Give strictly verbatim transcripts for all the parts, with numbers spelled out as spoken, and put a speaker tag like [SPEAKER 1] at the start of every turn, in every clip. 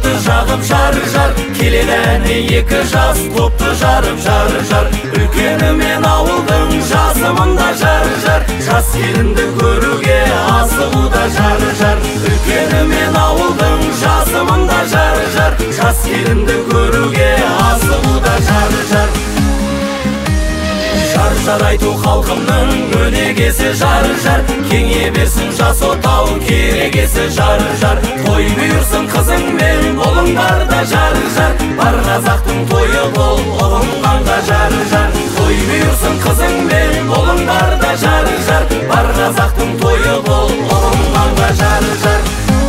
[SPEAKER 1] шамды жағып жар-жар, келеді әне екі жас топты жарып жар-жар. Үлкені мен ауылдың жасы мында жар-жар, жас келінді көруге асығуда жар-жар. Үлкені мен ауылдың жасы мында жар-жар, жас келінді көруге асығуда жар-жар. Жар-жар айту халқымның өнегесі жар-жар, кеңе берсін жас отау керегесі жар-жар. Той бұйырсын қызың мен болың барда жар-жар, бар қазақтың тойы бол ұғынғанға жар-жар. Той бұйырсын қызың мен болың барда жар-жар, бар қазақтың тойы бол ұғынғанға жар-жар.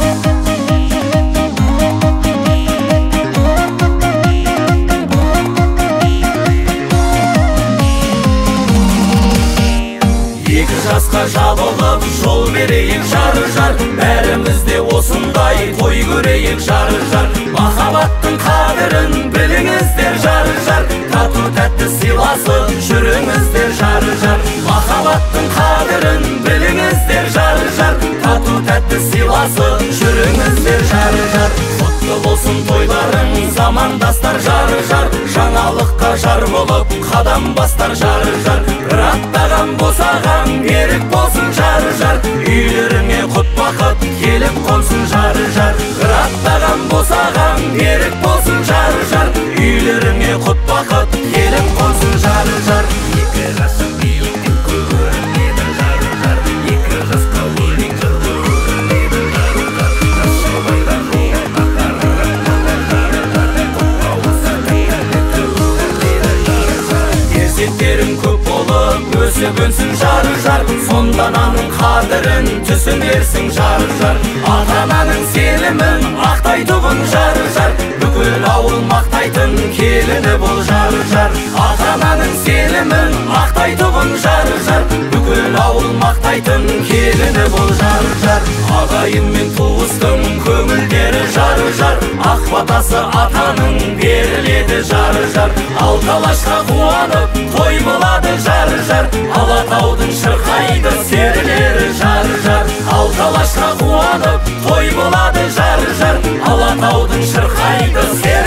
[SPEAKER 1] Екі жасқа жабылып жол берейік жар-жар, бәрімізде осындай той көрейік жар-жар. Махаббаттың қадірін біліңіздер жар-жар, тату тәтті сыйласып жүріңіздер жар-жар. Махаббаттың қадірін біліңіздер жар-жар, тату тәтті сыйласып жүріңіздер жар-жар. Құтты болсын тойларың замандастар жар-жар, жаңалыққа жар болып қадам бастар жар-жар. Бір аттаған босаған берік болсын жар-жар, үйлеріңе құт бақыт келіп қонсын жар-жар. Бір аттаған босаған берік болсын жар-жар, үйлеріңе құт бақыт келіп қонсын жар-жар. Екі жасың биіктің көрінеді жар-жар, екі жасқа өлең жырды өріледі жар-жар. Жас шалбайдан жолына қарағанда жар-жар, құтқа болса тәттілікті өріледі жар-жар. Перзенттерің көп болып өсіп өнсін жар-жар, сонда ананың қадірін түсінерсің жар-жар. Ата-ананың сенімін ақтайтұғын жар-жар, бүкіл ауыл мақтайтын келіні бол жар-жар. Ата-ананың сенімін ақтайтұғын жар-жар, бүкіл ауыл мақтайтын келіні бол жар-жар. Ағайын мен туыстың көңілдері жар-жар, ақ батасы атаның беріледі жар-жар. Алталашқа қуанып той болады жар-жар, Алатаудың шырқайды серілері жар-жар. Алталашқа қуанып той болады жар-жар, Алатаудың шырқайды серілері